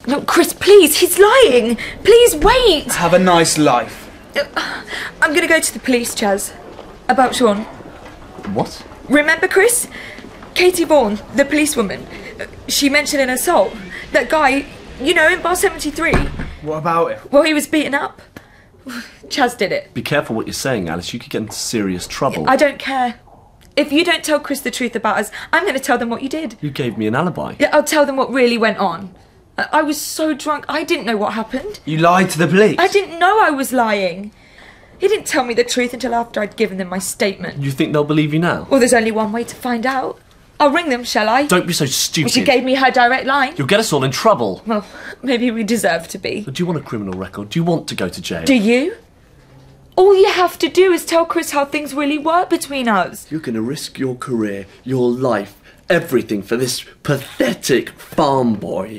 No, Chris, please, he's lying. Please wait. Have a nice life. I'm going to go to the police, Chaz. About Sean. What? Remember, Chris? Katie Vaughan, the policewoman. She mentioned an assault. That guy, you know, in bar 73. What about it? Well, he was beaten up. Chaz did it. Be careful what you're saying, Alice. You could get into serious trouble. I don't care. If you don't tell Chris the truth about us, I'm going to tell them what you did. You gave me an alibi. Yeah, I'll tell them what really went on. I was so drunk, I didn't know what happened. You lied to the police? I didn't know I was lying. He didn't tell me the truth until after I'd given them my statement. You think they'll believe you now? Well, there's only one way to find out. I'll ring them, shall I? Don't be so stupid. She gave me her direct line. You'll get us all in trouble. Well, maybe we deserve to be. But do you want a criminal record? Do you want to go to jail? Do you? All you have to do is tell Chris how things really were between us. You're going to risk your career, your life, everything for this pathetic farm boy.